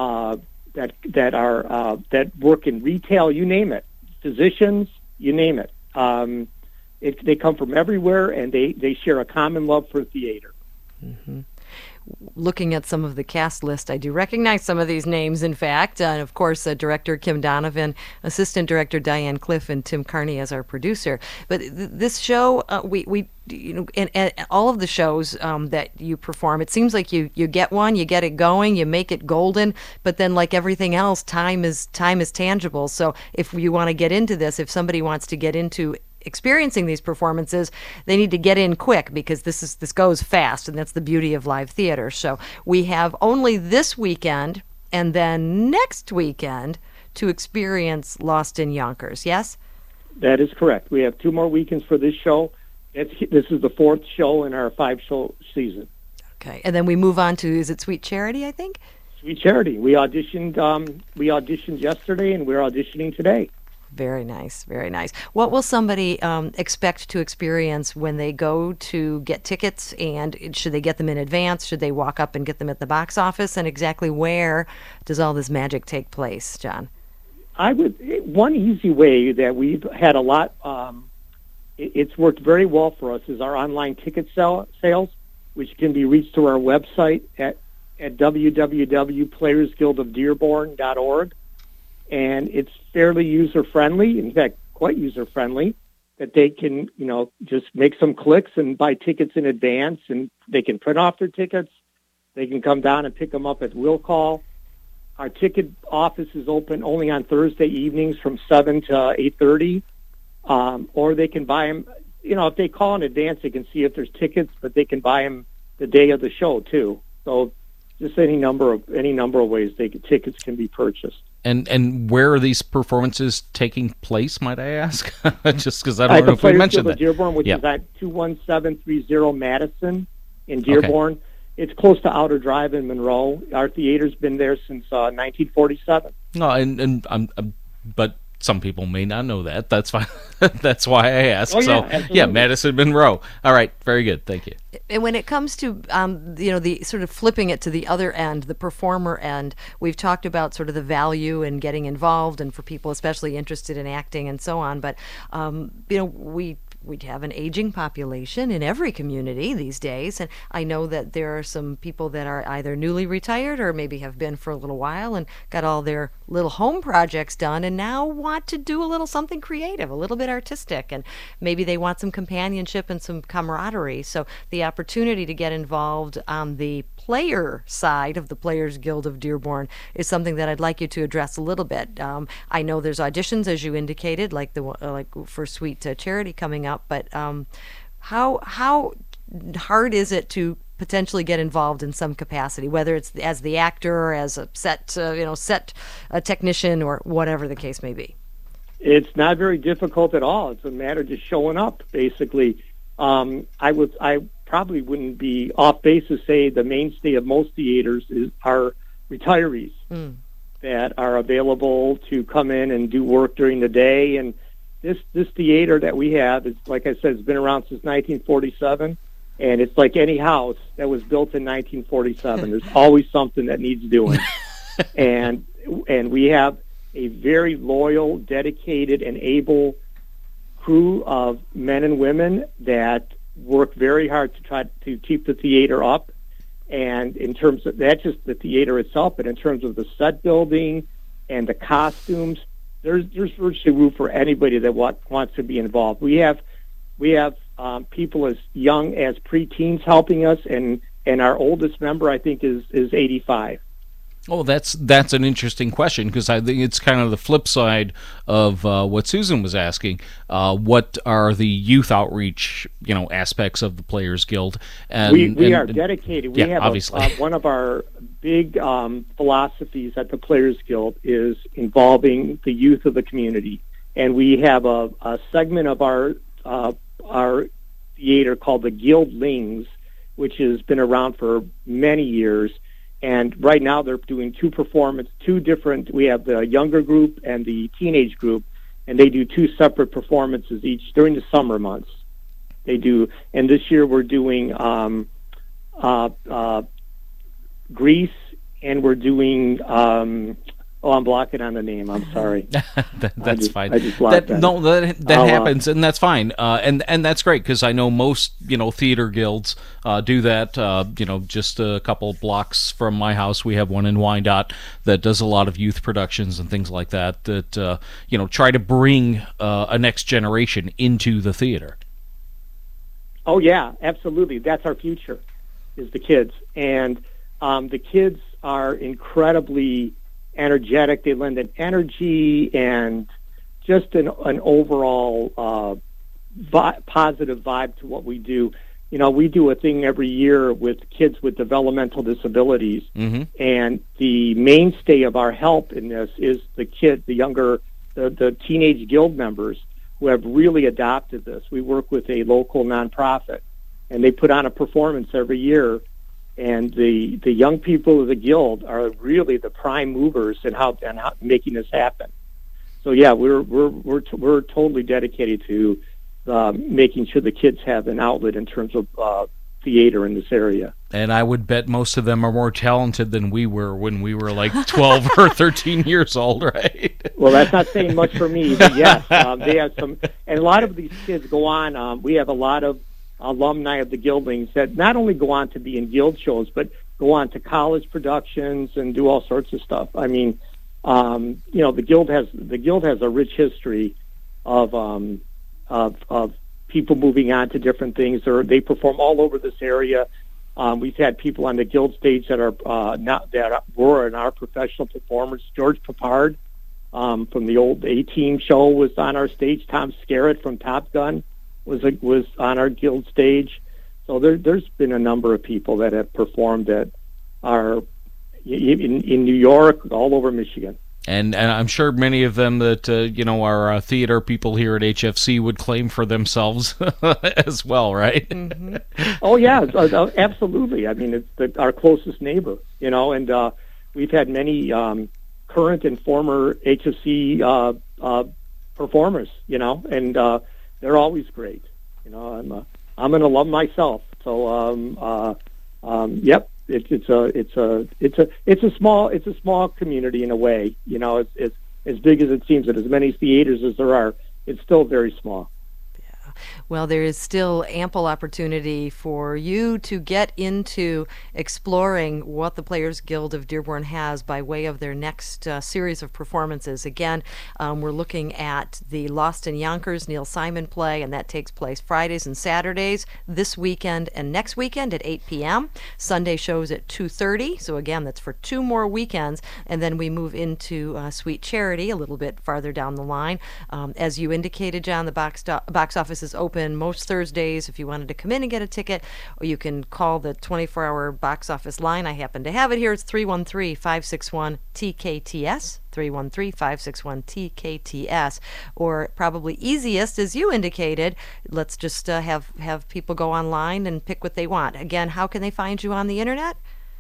work in retail. You name it, physicians. You name it. They come from everywhere, and they share a common love for theater. Mm-hmm. Looking at some of the cast list, I do recognize some of these names, in fact. And of course, Director Kim Donovan, Assistant Director Diane Cliff, and Tim Carney as our producer. But this show, and all of the shows that you perform, it seems like you get one, you get it going, you make it golden. But then, like everything else, time is tangible. So if you want to get into this, if somebody wants to get into experiencing these performances, they need to get in quick, because this goes fast, and that's the beauty of live theater. So we have only this weekend and then next weekend to experience Lost in Yonkers. Yes, that is correct. We have 2 more weekends for this show. This is the 4th show in our 5-show season. Okay, and then we move on to, is it Sweet Charity? I think Sweet Charity. We auditioned yesterday, and we're auditioning today. Very nice, very nice. What will somebody expect to experience when they go to get tickets, and should they get them in advance? Should they walk up and get them at the box office? And exactly where does all this magic take place, John? One easy way that we've had a lot, it's worked very well for us, is our online ticket sales, which can be reached through our website at www.playersguildofdearborn.org. And it's fairly user-friendly, in fact, quite user-friendly. that they can, just make some clicks and buy tickets in advance, and they can print off their tickets. They can come down and pick them up at will call. Our ticket office is open only on Thursday evenings from 7 to 8:30, or they can buy them. If they call in advance, they can see if there's tickets, but they can buy them the day of the show too. So just any number of ways tickets can be purchased. And where are these performances taking place, might I ask? Just because I don't know if we mentioned that. Dearborn, which is at 21730 Madison in Dearborn. Okay. It's close to Outer Drive in Monroe. Our theater's been there since 1947. No, but some people may not know that. That's fine. That's why I asked. Madison, Monroe. All right, very good. Thank you. And when it comes to the sort of flipping it to the other end, the performer end, we've talked about sort of the value in getting involved, and for people especially interested in acting and so on. But we'd have an aging population in every community these days, and I know that there are some people that are either newly retired or maybe have been for a little while and got all their little home projects done and now want to do a little something creative, a little bit artistic, and maybe they want some companionship and some camaraderie. So the opportunity to get involved on the player side of the Players Guild of Dearborn is something that I'd like you to address a little bit. I know there's auditions, as you indicated, like for Sweet Charity coming up, but how hard is it to potentially get involved in some capacity, whether it's as the actor or as a set technician or whatever the case may be? It's not very difficult at all. It's a matter of just showing up, basically. I probably wouldn't be off base to say the mainstay of most theaters are retirees that are available to come in and do work during the day. And this theater that we have is, like I said, it's been around since 1947, and it's like any house that was built in 1947. There's always something that needs doing, and we have a very loyal, dedicated, and able crew of men and women that work very hard to try to keep the theater up. And in terms of that's just the theater itself, but in terms of the set building and the costumes, there's virtually room for anybody that wants to be involved. We have people as young as preteens helping us, and our oldest member, I think, is 85. Oh, that's an interesting question, because I think it's kind of the flip side of what Susan was asking. What are the youth outreach, aspects of the Players Guild? And we are dedicated. We have obviously one of our big philosophies at the Players Guild is involving the youth of the community, and we have a segment of our theater called the Guildlings, which has been around for many years. And right now they're doing two different, we have the younger group and the teenage group, and they do two separate performances each during the summer months. They do, and this year we're doing Grease, and we're doing, I'm blocking on the name, I'm sorry. That's fine. I just blocked that. No, that happens, and that's fine. And that's great, because I know most, theater guilds do that. Just a couple blocks from my house, we have one in Wyandotte that does a lot of youth productions and things like that, try to bring a next generation into the theater. Oh, yeah, absolutely. That's our future, is the kids. And the kids are incredibly energetic. They lend an energy and just an overall positive vibe to what we do. We do a thing every year with kids with developmental disabilities, and the mainstay of our help in this is the teenage guild members who have really adopted this. We work with a local nonprofit, and they put on a performance every year. And the young people of the guild are really the prime movers in how making this happen. So yeah, we're totally dedicated to making sure the kids have an outlet in terms of theater in this area. And I would bet most of them are more talented than we were when we were like 12 or 13 years old, right? Well, that's not saying much for me, but yes, they have some. And a lot of these kids go on. We have a lot of alumni of the Guildlings that not only go on to be in guild shows, but go on to college productions and do all sorts of stuff. I mean, the guild has a rich history of of people moving on to different things. They perform all over this area. We've had people on the Guild stage that were in our professional performers. George Papard from the old A-Team show was on our stage. Tom Skerritt from Top Gun was on our Guild stage. So there's been a number of people that have performed that are in New York, all over Michigan. And I'm sure many of them that are theater people here at HFC would claim for themselves as well, right? Mm-hmm. Oh yeah, absolutely. I mean, it's our closest neighbor, and we've had many current and former HFC performers, and they're always great. I'm an alum myself, so yep. It's a small community in a way. It's as big as it seems, and as many theaters as there are, it's still very small. Well, there is still ample opportunity for you to get into exploring what the Players Guild of Dearborn has by way of their next series of performances. Again, we're looking at the Lost in Yonkers Neil Simon play, and that takes place Fridays and Saturdays this weekend and next weekend at 8 p.m. Sunday shows at 2:30. So again, that's for 2 more weekends, and then we move into Sweet Charity a little bit farther down the line. As you indicated, John, the box office is open most Thursdays if you wanted to come in and get a ticket, or you can call the 24-hour box office line. I happen to have it here. It's 313-561-TKTS, 313-561-TKTS, or probably easiest, as you indicated, let's just have people go online and pick what they want. Again, how can they find you on the internet?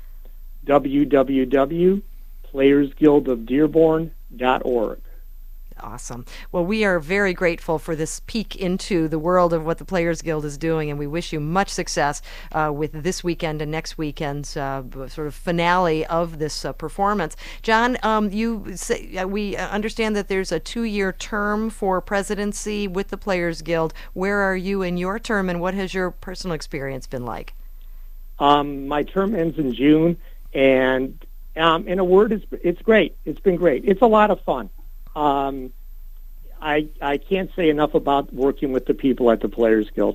www.playersguildofdearborn.org. Awesome. Well, we are very grateful for this peek into the world of what the Players Guild is doing, and we wish you much success with this weekend and next weekend's sort of finale of this performance. John, we understand that there's a 2-year term for presidency with the Players Guild. Where are you in your term, and what has your personal experience been like? My term ends in June, and in a word, it's great. It's been great. It's a lot of fun. I can't say enough about working with the people at the Players Guild.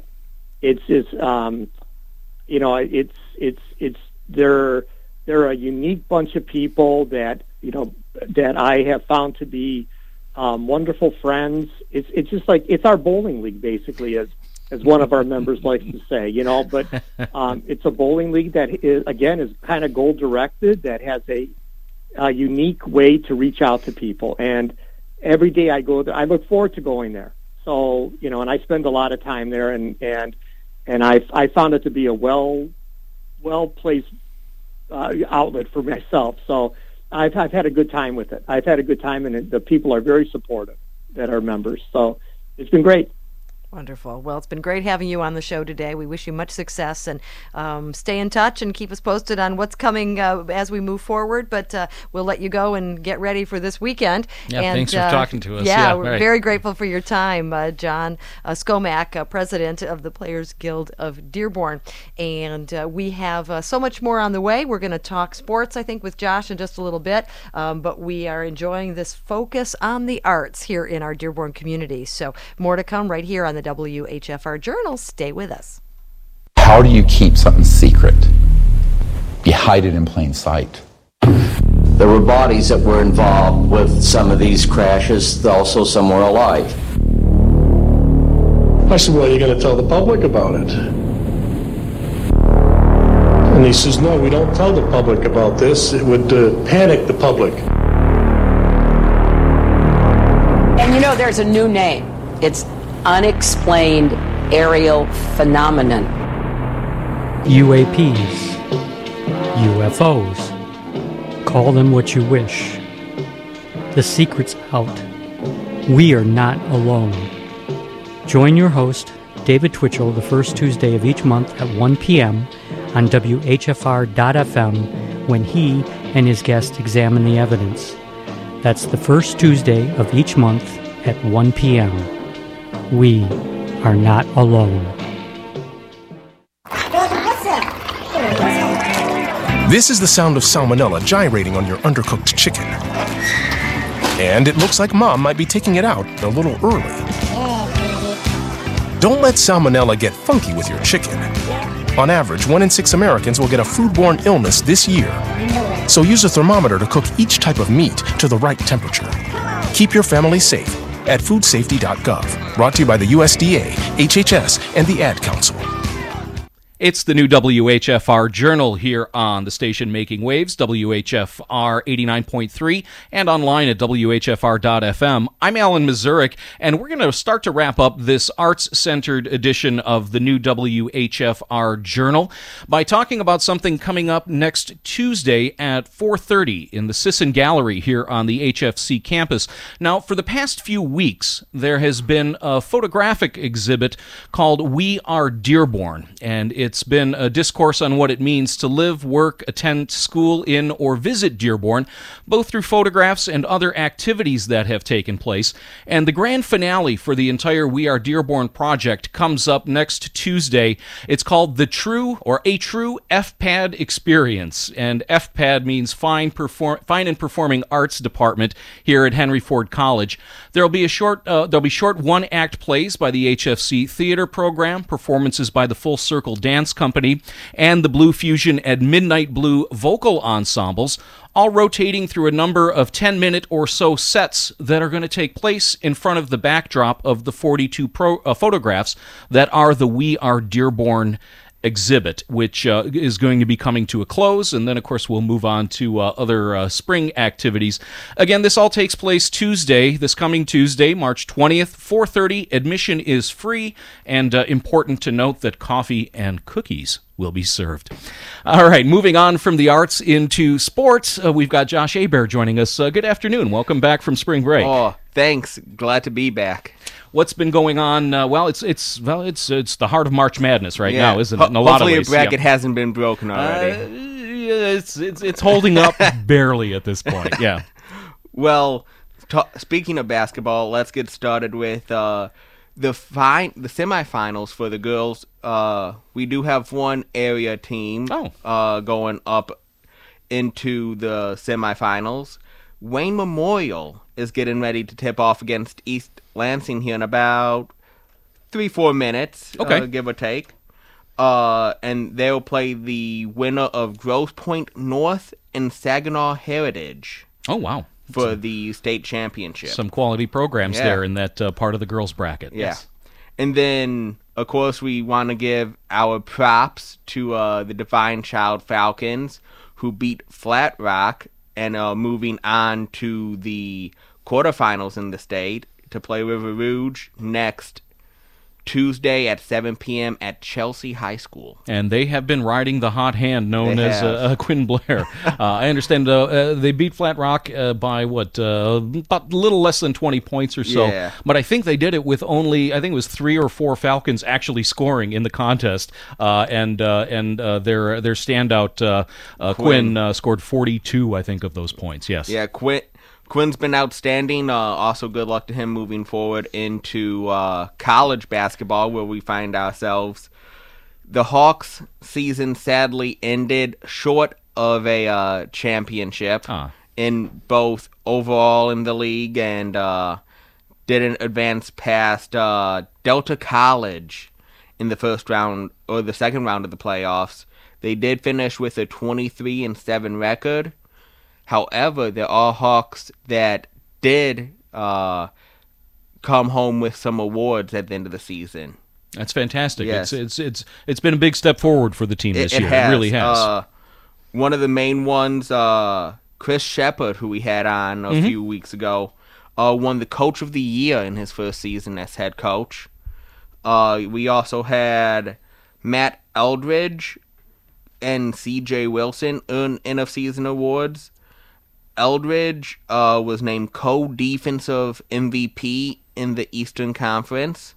They're a unique bunch of people that I have found to be wonderful friends. It's just like it's our bowling league, basically, as one of our members likes to say. But it's a bowling league that is kind of goal directed, that has a unique way to reach out to people. And every day I go there, I look forward to going there. So, and I spend a lot of time there, and I found it to be a well-placed outlet for myself. So I've had a good time with it. I've had a good time, and the people are very supportive that are members. So it's been great. Wonderful. Well, it's been great having you on the show today. We wish you much success, and stay in touch and keep us posted on what's coming as we move forward. But we'll let you go and get ready for this weekend. Yeah, thanks for talking to us. Yeah, we're very grateful for your time, John Skomak, president of the Players Guild of Dearborn. And we have so much more on the way. We're going to talk sports, I think, with Josh in just a little bit. But we are enjoying this focus on the arts here in our Dearborn community. So more to come right here on the WHFR Journal. Stay with us. How do you keep something secret? You hide it in plain sight. There were bodies that were involved with some of these crashes, also some were alive. I said, well, you're going to tell the public about it. And he says, no, we don't tell the public about this. It would panic the public. And there's a new name. It's unexplained aerial phenomenon. UAPs, UFOs, call them what you wish. The secret's out. We are not alone. Join your host, David Twitchell, the first Tuesday of each month at 1 p.m. on WHFR.FM when he and his guest examine the evidence. That's the first Tuesday of each month at 1 p.m. We are not alone. This is the sound of salmonella gyrating on your undercooked chicken. And it looks like Mom might be taking it out a little early. Don't let salmonella get funky with your chicken. On average, 1 in 6 Americans will get a foodborne illness this year. So use a thermometer to cook each type of meat to the right temperature. Keep your family safe at foodsafety.gov. Brought to you by the USDA, HHS, and the Ad Council. It's the new WHFR Journal here on the station Making Waves, WHFR 89.3, and online at WHFR.FM. I'm Alan Mazurek, and we're going to start to wrap up this arts-centered edition of the new WHFR Journal by talking about something coming up next Tuesday at 4:30 in the Sisson Gallery here on the HFC campus. Now, for the past few weeks, there has been a photographic exhibit called We Are Dearborn, and it's been a discourse on what it means to live, work, attend school in, or visit Dearborn, both through photographs and other activities that have taken place. And the grand finale for the entire We Are Dearborn project comes up next Tuesday. It's called A True FPAD Experience, and FPAD means Fine and Performing Arts Department here at Henry Ford College. There'll be short one-act plays by the HFC Theater Program, performances by the Full Circle Dance Company, and the Blue Fusion and Midnight Blue vocal ensembles, all rotating through a number of 10-minute or so sets that are going to take place in front of the backdrop of the 42 photographs that are the We Are Dearborn exhibit, which is going to be coming to a close, and then of course we'll move on to other spring activities. Again, this all takes place this coming Tuesday, March 20th, 4:30. Admission is free, and important to note that coffee and cookies will be served. All right, moving on from the arts into sports, we've got Josh Hebert joining us. Good afternoon. Welcome back from spring break. Oh, thanks. Glad to be back. What's been going on? It's the heart of March Madness right now, isn't it? In a lot of ways. Hopefully, a bracket hasn't been broken already. It's holding up barely at this point. Yeah. Well, speaking of basketball, let's get started with the semifinals for the girls. We do have one area team going up into the semifinals. Wayne Memorial is getting ready to tip off against East Lansing here in about 3-4 minutes, give or take. And they'll play the winner of Grosse Pointe North and Saginaw Heritage. Oh, wow. For the state championship. Some quality programs there in that part of the girls' bracket. Yeah. Yes. And then, of course, we want to give our props to the Divine Child Falcons, who beat Flat Rock and moving on to the quarterfinals in the state to play River Rouge next Tuesday at 7 p.m. at Chelsea High School. And they have been riding the hot hand known as Quinn Blair. I understand they beat Flat Rock by, about a little less than 20 points or so. Yeah. But I think they did it with only, I think it was 3 or 4 Falcons actually scoring in the contest. And their standout, Quinn scored 42, I think, of those points. Yes. Yeah, Quinn's been outstanding. Also, good luck to him moving forward into college basketball, where we find ourselves. The Hawks season sadly ended short of a championship in both overall in the league, and didn't advance past Delta College in the first round or the second round of the playoffs. They did finish with a 23-7 record. However, there are Hawks that did come home with some awards at the end of the season. That's fantastic. Yes. It's been a big step forward for the team this year. It really has. One of the main ones, Chris Shepard, who we had on a few weeks ago, won the Coach of the Year in his first season as head coach. We also had Matt Eldridge and C.J. Wilson earn end-of-season awards. Eldridge was named co-defensive MVP in the Eastern Conference,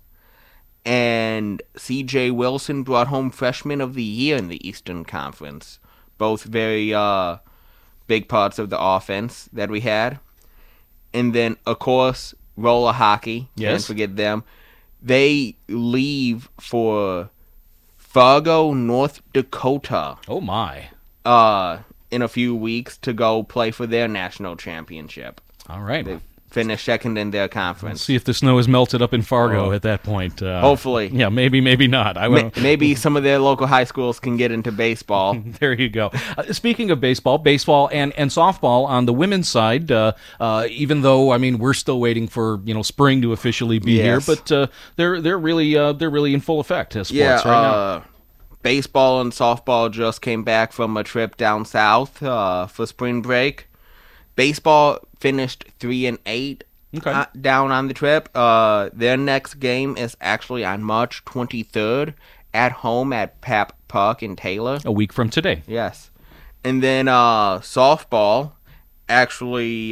and C.J. Wilson brought home Freshman of the Year in the Eastern Conference. Both very big parts of the offense that we had. And then, of course, roller hockey. Yes. Can't forget them. They leave for Fargo, North Dakota. Oh, my. In a few weeks to go play for their national championship. All right. finished second in their conference. See if the snow is melted up in Fargo at that point. Hopefully. Yeah, maybe not. Maybe some of their local high schools can get into baseball. There you go. Speaking of baseball and softball on the women's side, even though, I mean, we're still waiting for, spring to officially be here, but they're really in full effect as sports right now. Baseball and softball just came back from a trip down south for spring break. Baseball finished 3-8 down on the trip. Their next game is actually on March 23rd at home at Pap Park in Taylor. A week from today. Yes. And then softball actually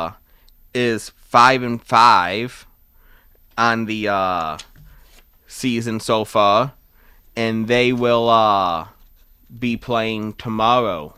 is 5-5 on the season so far. And they will be playing tomorrow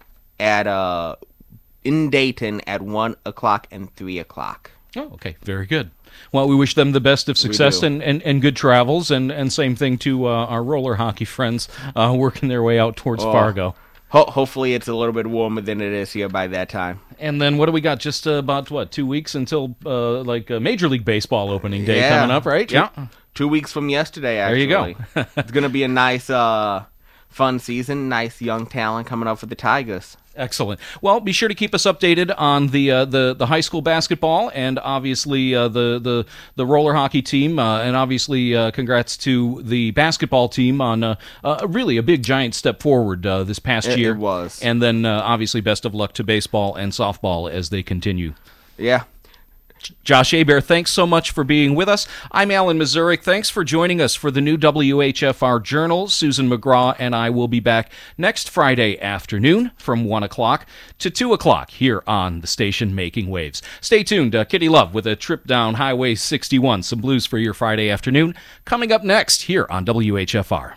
at in Dayton at 1 o'clock and 3 o'clock. Oh, okay. Very good. Well, we wish them the best of success and good travels, and same thing to our roller hockey friends working their way out towards Fargo. Hopefully it's a little bit warmer than it is here by that time. And then what do we got? Just about, 2 weeks until Major League Baseball opening day coming up, right? 2 weeks from yesterday, actually. There you go. It's going to be a nice, fun season. Nice young talent coming up for the Tigers. Excellent. Well, be sure to keep us updated on the high school basketball and obviously the roller hockey team, and obviously congrats to the basketball team on really a big giant step forward this past year. It was. And then obviously best of luck to baseball and softball as they continue. Yeah. Josh Hebert, thanks so much for being with us. I'm Alan Mazurik. Thanks for joining us for the new WHFR Journal. Susan McGraw and I will be back next Friday afternoon from 1 o'clock to 2 o'clock here on the station Making Waves. Stay tuned. Kitty Love with a trip down Highway 61. Some blues for your Friday afternoon. Coming up next here on WHFR.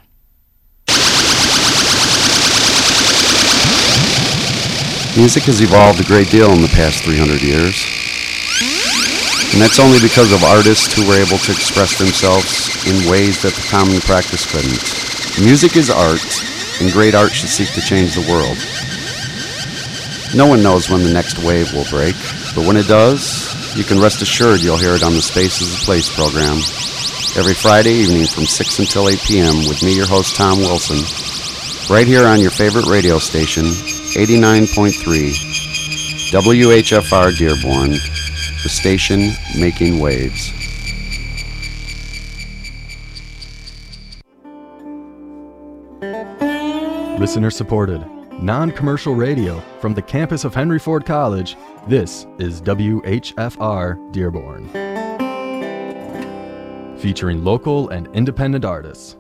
Music has evolved a great deal in the past 300 years. And that's only because of artists who were able to express themselves in ways that the common practice couldn't. Music is art, and great art should seek to change the world. No one knows when the next wave will break, but when it does, you can rest assured you'll hear it on the Spaces of Place program. Every Friday evening from 6 until 8 p.m. with me, your host, Tom Wilson, right here on your favorite radio station, 89.3 WHFR Dearborn, the station making waves. Listener supported, non-commercial radio from the campus of Henry Ford College. This is WHFR Dearborn, featuring local and independent artists.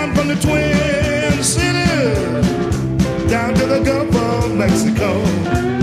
Mexico.